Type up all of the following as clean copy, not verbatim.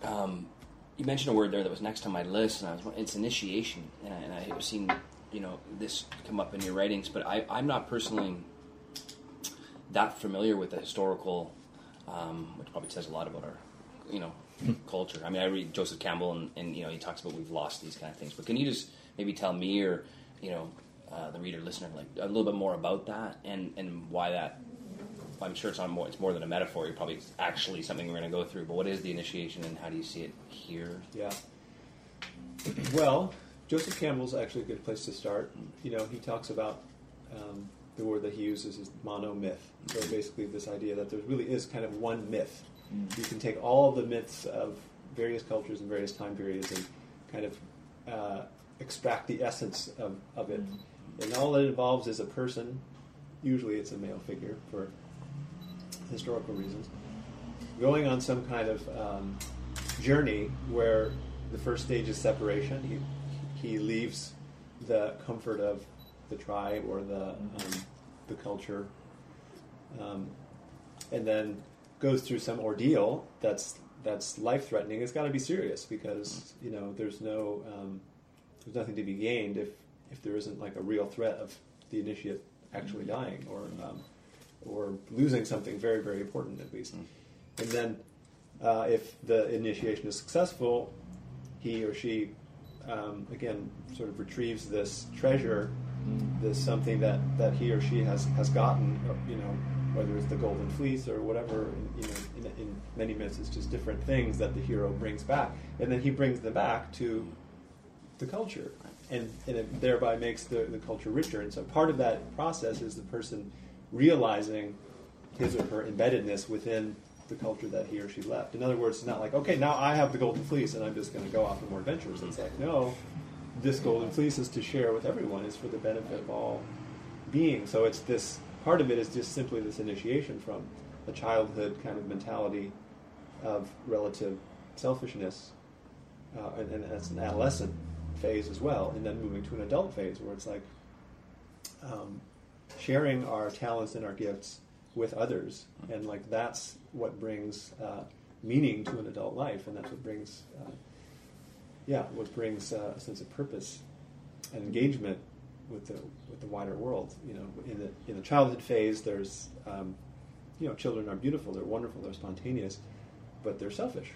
You mentioned a word there that was next on my list, and it's initiation, and I've seen this come up in your writings, but I'm not personally that familiar with the historical, which probably says a lot about our culture. I mean, I read Joseph Campbell, and he talks about we've lost these kind of things. But can you just maybe tell me or the reader, listener, like a little bit more about that and why that? I'm sure it's more than a metaphor. It's probably actually something we're going to go through. But what is the initiation, and how do you see it here? Yeah. Well, Joseph Campbell's actually a good place to start. He talks about the word that he uses is monomyth. So basically, this idea that there really is kind of one myth. You can take all the myths of various cultures and various time periods and kind of extract the essence of it. And all it involves is a person. Usually, it's a male figure for historical reasons, going on some kind of journey where the first stage is separation. He leaves the comfort of the tribe or the culture, and then goes through some ordeal that's life-threatening. It's got to be serious because there's nothing to be gained if there isn't like a real threat of the initiate actually dying or losing something very, very important, at least. And then if the initiation is successful, he or she, again, sort of retrieves this treasure, this something that he or she has gotten, whether it's the golden fleece or whatever. In many myths, it's just different things that the hero brings back. And then he brings them back to the culture. And it thereby makes the culture richer. And so part of that process is the person realizing his or her embeddedness within the culture that he or she left. In other words, it's not like, okay, now I have the golden fleece and I'm just going to go off on more adventures. It's like, no, this golden fleece is to share with everyone. It's for the benefit of all beings. So it's this, part of it is just simply this initiation from a childhood kind of mentality of relative selfishness, and that's an adolescent phase as well, and then moving to an adult phase where it's like sharing our talents and our gifts with others, and like that's what brings meaning to an adult life, and that's what brings a sense of purpose and engagement with the wider world. In the childhood phase, there's children are beautiful, they're wonderful, they're spontaneous, but they're selfish.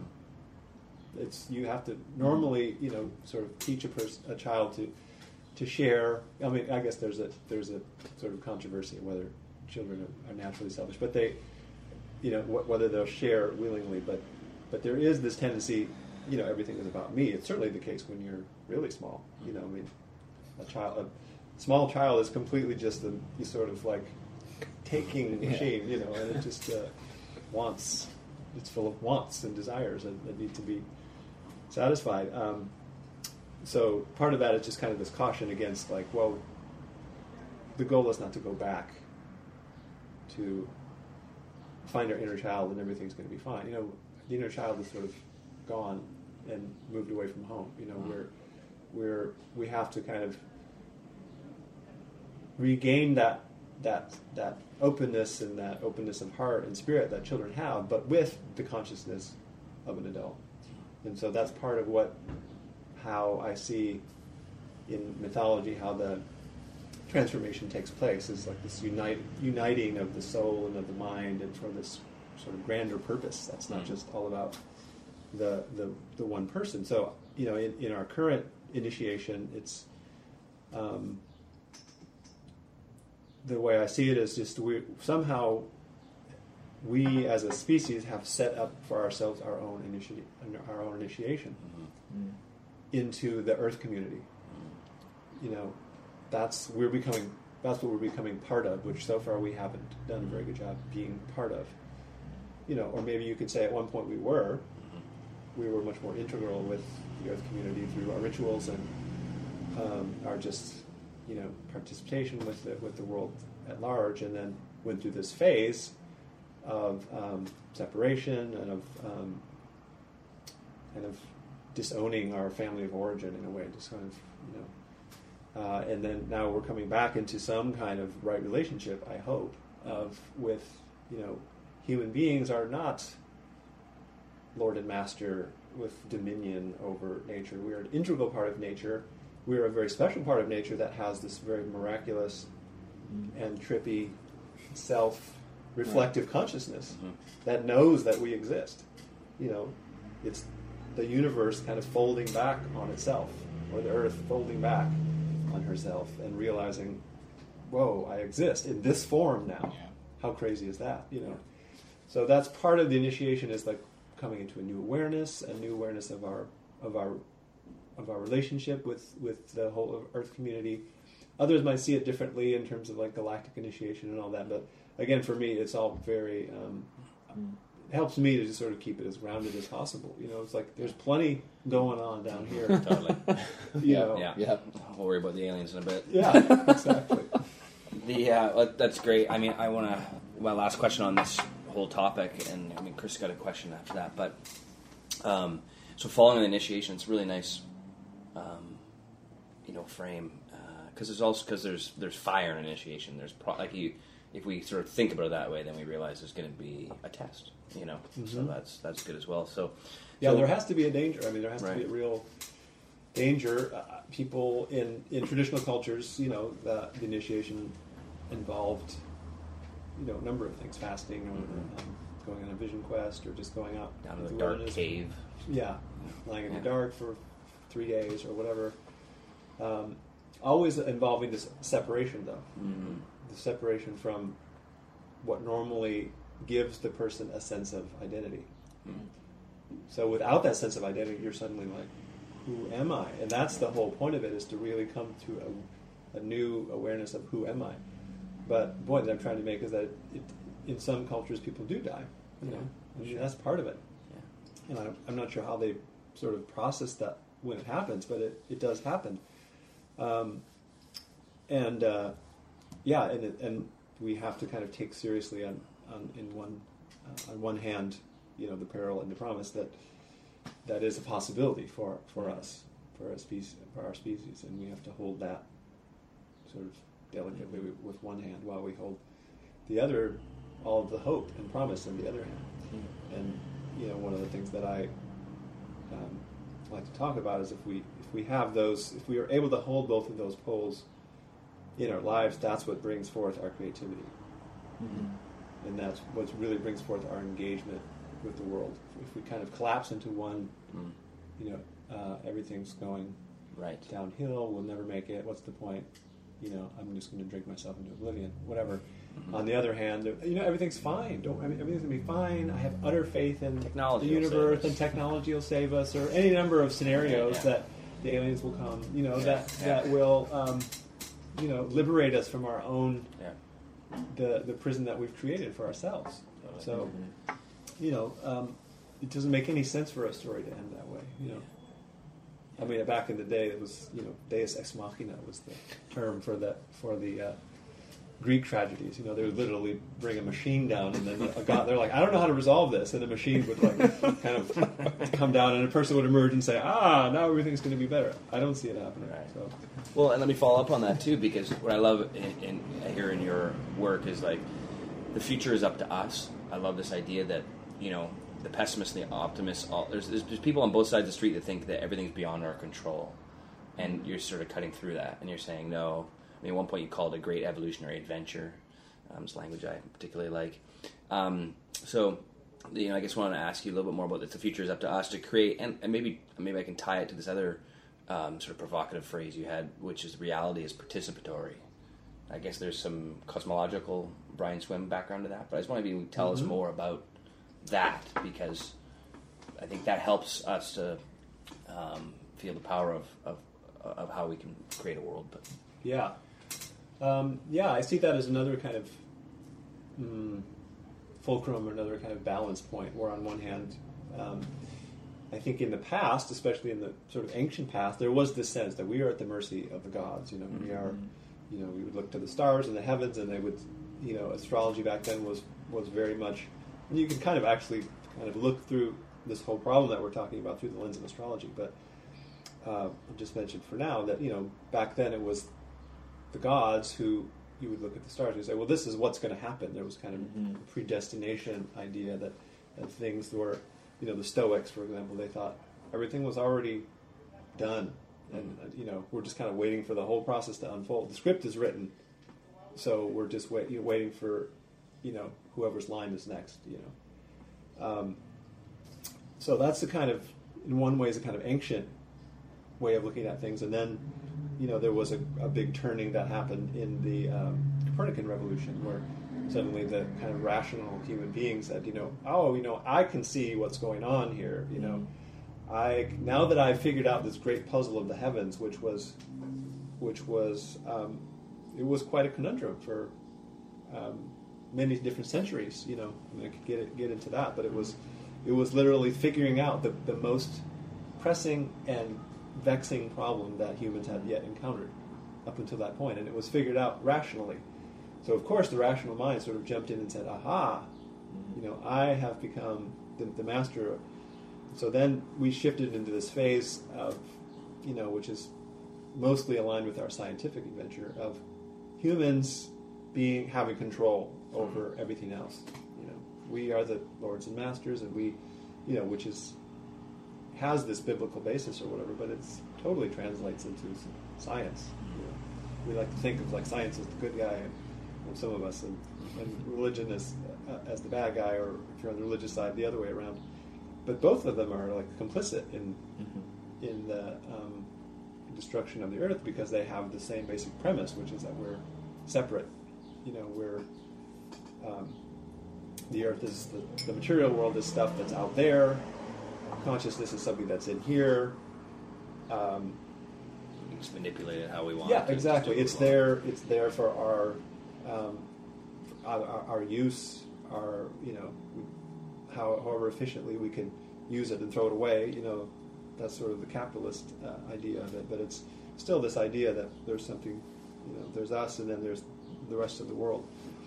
You have to normally sort of teach a child to share. I mean, I guess there's a sort of controversy of whether children are naturally selfish, but they whether they'll share willingly, but there is this tendency, everything is about me. It's certainly the case when you're really small. I mean, a small child is completely just you sort of like taking machine, and it just wants. It's full of wants and desires that need to be satisfied. So part of that is just kind of this caution against, like, well, the goal is not to go back to find our inner child and everything's going to be fine. The inner child is sort of gone and moved away from home. We have to kind of regain that openness and that openness of heart and spirit that children have, but with the consciousness of an adult. And so that's part of how I see in mythology how the transformation takes place, is like this uniting of the soul and of the mind, and for this sort of grander purpose that's not just all about the one person. So in our current initiation, it's the way I see it is just we as a species have set up for ourselves our own initiation into the Earth community. That's what we're becoming part of, which so far we haven't done a very good job being part of. Or maybe you could say at one point we were much more integral with the Earth community through our rituals and our just participation with the world at large, and then went through this phase of separation and of disowning our family of origin in a way, just kind of and then now we're coming back into some kind of right relationship, I hope, with human beings are not Lord and Master with dominion over nature. We are an integral part of nature. We are a very special part of nature that has this very miraculous and trippy self-reflective consciousness that knows that we exist. It's the universe kind of folding back on itself, or the earth folding back on herself and realizing, whoa, I exist in this form now. Yeah. How crazy is that? So that's part of the initiation, is like coming into a new awareness of our relationship with the whole Earth community. Others might see it differently in terms of like galactic initiation and all that, but again, for me, it's all very it helps me to just sort of keep it as grounded as possible. It's like there's plenty going on down here. Totally. Yeah. Yeah. We'll worry about the aliens in a bit. Yeah, exactly. That's great. I mean, my last question on this whole topic, and I mean, Chris got a question after that, but so following the initiation, it's really nice, frame, because there's fire in initiation. There's if we sort of think about it that way, then we realize there's going to be a test. So that's good as well. So there has to be a danger. I mean, there has to Right. be a real danger. People in traditional cultures, the initiation involved, a number of things: fasting, or going on a vision quest, or just going out down to into the dark wilderness. cave. Yeah, lying in the dark for 3 days or whatever. Always involving this separation, though. Mm-hmm. The separation from what normally gives the person a sense of identity. So without that sense of identity, you're suddenly like, who am I? And that's the whole point of it, is to really come to a new awareness of who am I. But the point that I'm trying to make is that in some cultures, people do die. I mean, that's part of it. Yeah. And I'm not sure how they sort of process that when it happens, but it does happen. And we have to kind of take seriously on one hand, the peril and the promise that is a possibility for us, for our species, and we have to hold that sort of delicately with one hand, while we hold the other, all of the hope and promise in the other hand. And one of the things that I like to talk about is if we are able to hold both of those poles in our lives, that's what brings forth our creativity. And that's what really brings forth our engagement with the world. If we kind of collapse into one, everything's going Right. downhill, we'll never make it, what's the point? I'm just going to drink myself into oblivion, whatever. On the other hand, everything's fine. Everything's going to be fine. I have utter faith in Technology the will save universe, us. and technology will save us, or any number of scenarios Yeah. that the aliens will come, Yeah. that will, liberate us from our own, Yeah. the prison that we've created for ourselves. Totally. So, it doesn't make any sense for a story to end that way. I mean, back in the day, it was Deus ex machina was the term for the Greek tragedies. They would literally bring a machine down, and then they're like, I don't know how to resolve this, and the machine would kind of come down, and a person would emerge and say, now everything's going to be better. I don't see it happening. Right. So. Well, and let me follow up on that too, because what I love here in your work is like the future is up to us. I love this idea that the pessimists and the optimists. There's people on both sides of the street that think that everything's beyond our control, and you're sort of cutting through that, and you're saying no. I mean, at one point you called it a great evolutionary adventure. It's language I particularly like. So, I guess I want to ask you a little bit more about this. The future is up to us to create, and maybe I can tie it to this other sort of provocative phrase you had, which is reality is participatory. I guess there's some cosmological Brian Swim background to that, but I just want to tell us more about that, because I think that helps us to feel the power of how we can create a world. But I see that as another kind of fulcrum, or another kind of balance point, where on one hand, I think in the past, especially in the sort of ancient past, there was this sense that we are at the mercy of the gods. We are, we would look to the stars and the heavens, and they would, astrology back then was very much, and you can kind of look through this whole problem that we're talking about through the lens of astrology. But I just mentioned for now that, back then it was the gods who you would look at the stars and say, well, this is what's going to happen. There was kind of a predestination idea that things were the Stoics, for example, they thought everything was already done, and we're just kind of waiting for the whole process to unfold. The script is written, so we're just waiting for whoever's line is next. So that's the kind of, in one way, is a kind of ancient way of looking at things. And then there was a big turning that happened in the Copernican revolution, where suddenly the kind of rational human being said, I can see what's going on here. Now that I've figured out this great puzzle of the heavens, which was it was quite a conundrum for many different centuries. I could get into that, but it was literally figuring out the most pressing and vexing problem that humans had yet encountered up until that point, and it was figured out rationally. So of course the rational mind sort of jumped in and said, aha, I have become the master. So then we shifted into this phase of, which is mostly aligned with our scientific adventure, of humans having control over everything else. We are the lords and masters, and we, which has this biblical basis or whatever, but it's totally translates into science. We like to think of science as the good guy, and some of us, and religion as the bad guy, or if you're on the religious side, the other way around. But both of them are complicit in the destruction of the earth, because they have the same basic premise, which is that we're separate. The earth is the material world is stuff that's out there. Consciousness is something that's in here. We can just manipulate it how we want. Yeah, exactly. It's there for our use, however efficiently we can use it and throw it away. That's sort of the capitalist idea of it. But it's still this idea that there's something, there's us, and then there's the rest of the world.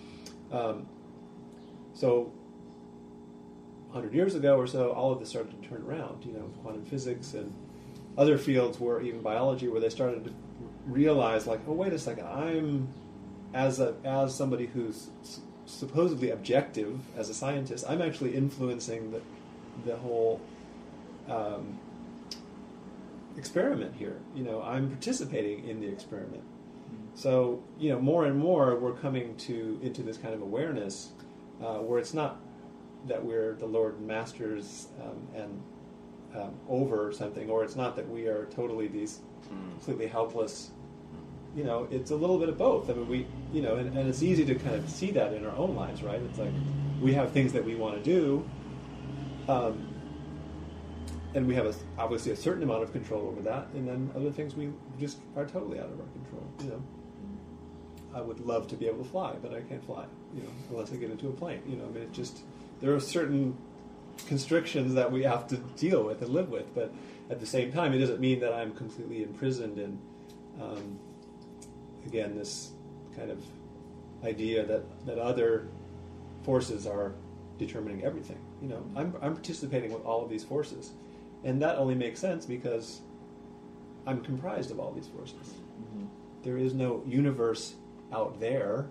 So 100 years ago or so, all of this started to turn around, with quantum physics and other fields, where even biology, where they started to realize, oh, wait a second, I'm, as somebody who's supposedly objective as a scientist, I'm actually influencing the whole experiment here. I'm participating in the experiment. So, more and more we're coming into this kind of awareness where it's not that we're the Lord and Masters and over something, or it's not that we are totally these completely helpless. It's a little bit of both. I mean, we, and it's easy to kind of see that in our own lives, right? It's like we have things that we want to do, and we have obviously a certain amount of control over that, and then other things we just are totally out of our control. I would love to be able to fly, but I can't fly, unless I get into a plane. I mean, it just, there are certain constrictions that we have to deal with and live with, but at the same time, it doesn't mean that I'm completely imprisoned in, again, this kind of idea that other forces are determining everything. I'm participating with all of these forces, and that only makes sense because I'm comprised of all these forces. Mm-hmm. There is no universe out there.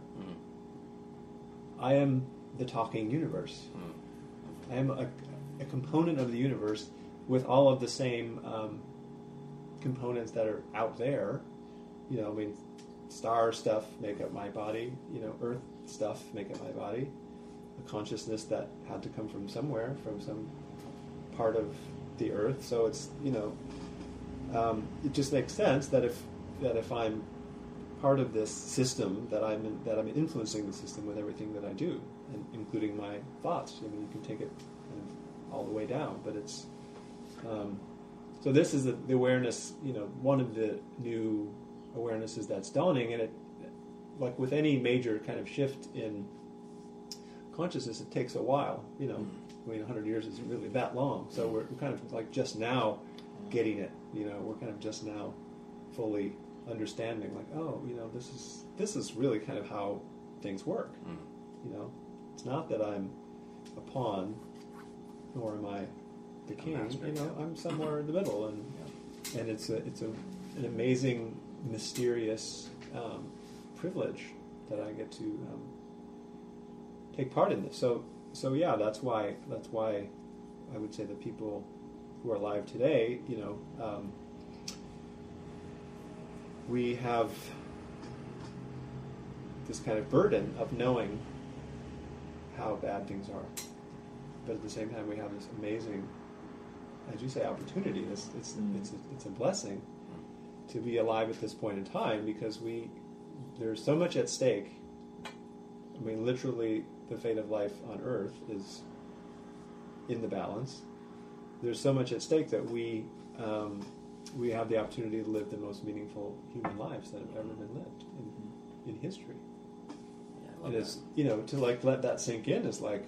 I am the talking universe. I am a component of the universe with all of the same components that are out there. Star stuff make up my body. Earth stuff make up my body. A consciousness that had to come from somewhere, from some part of the earth. So it's it just makes sense that if I'm part of this system, that I'm influencing the system with everything that I do, and including my thoughts. You can take it kind of all the way down, but it's so this is the awareness. One of the new awarenesses that's dawning, and it, like with any major kind of shift in consciousness, it takes a while. 100 years isn't really that long, so we're kind of like just now getting it. We're kind of just now fully understanding, this is really kind of how things work. It's not that I'm a pawn, nor am I the king. I'm somewhere in the middle, and it's an amazing, mysterious privilege that I get to take part in this. So yeah, that's why I would say the people who are alive today, we have this kind of burden of knowing how bad things are. But at the same time, we have this amazing, as you say, opportunity. It's a blessing to be alive at this point in time, because there's so much at stake. I mean, literally, the fate of life on Earth is in the balance. There's so much at stake that we have the opportunity to live the most meaningful human lives that have ever been lived in history. Yeah, and it's to let that sink in is like,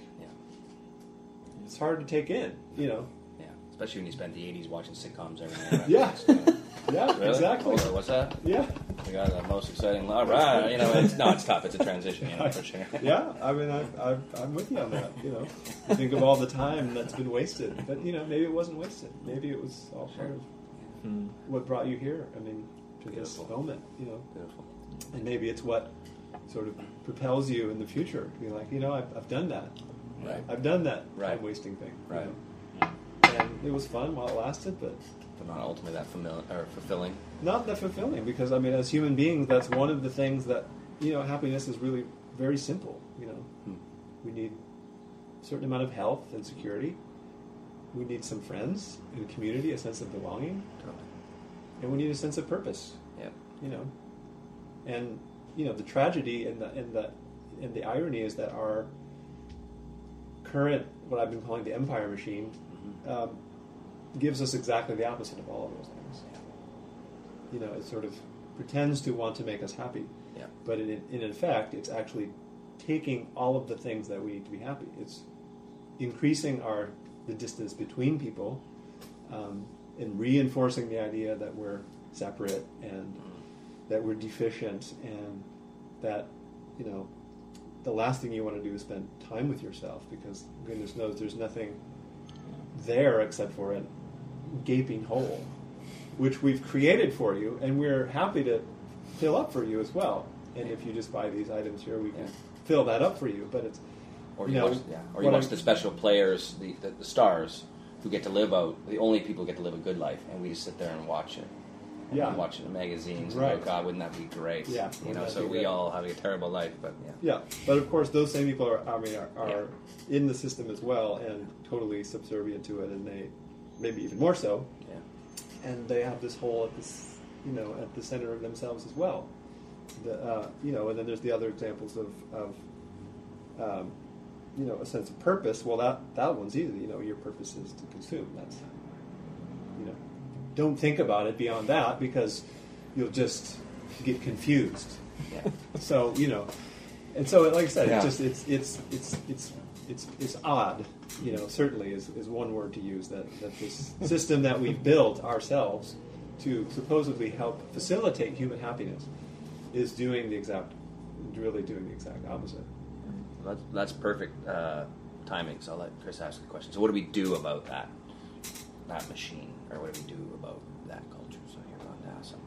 it's hard to take in, Yeah, especially when you spent the 80s watching sitcoms every night. Yeah. Yeah, really? exactly. Hold on, what's that? Yeah. We got the most exciting love. Right. It's tough. It's a transition, for sure. Yeah, I mean, I'm with you on that. You think of all the time that's been wasted, but maybe it wasn't wasted. Maybe it was all part of what brought you here. I mean, to this moment. Beautiful. And maybe it's what sort of propels you in the future to be like, I've done that. Right. I've done that Right. time wasting thing. Right. And it was fun while it lasted, but not ultimately that fulfilling. Not that fulfilling, because I mean, as human beings, that's one of the things that happiness is really very simple. We need a certain amount of health and security. We need some friends and community, a sense of belonging, and we need a sense of purpose. Yep. And the tragedy and the irony is that our current, what I've been calling the empire machine, gives us exactly the opposite of all of those things. It sort of pretends to want to make us happy, but in effect, it's actually taking all of the things that we need to be happy. It's increasing the distance between people, and reinforcing the idea that we're separate and that we're deficient, and that the last thing you want to do is spend time with yourself, because goodness knows there's nothing there except for a gaping hole, which we've created for you, and we're happy to fill up for you as well. And if you just buy these items here, we can fill that up for you. But it's you watch the special players, the stars who get to live out. The only people who get to live a good life, and we just sit there and watch it. And watch it in magazines. Right. And go, God, wouldn't that be great? Yeah. So we all have a terrible life, but yeah. But of course, those same people are in the system as well, and totally subservient to it, and they maybe even more so. Yeah. And they have this hole at this, at the center of themselves as well. And then there's the other examples of a sense of purpose. Well, that one's easy. Your purpose is to consume. That's, don't think about it beyond that, because you'll just get confused. Yeah. So and so like I said, it's odd. Certainly is one word to use, that this system that we've built ourselves to supposedly help facilitate human happiness is doing the exact opposite. That's perfect timing. So I'll let Chris ask the question. So what do we do about that machine, or what do we do about that culture? So you're going to ask him.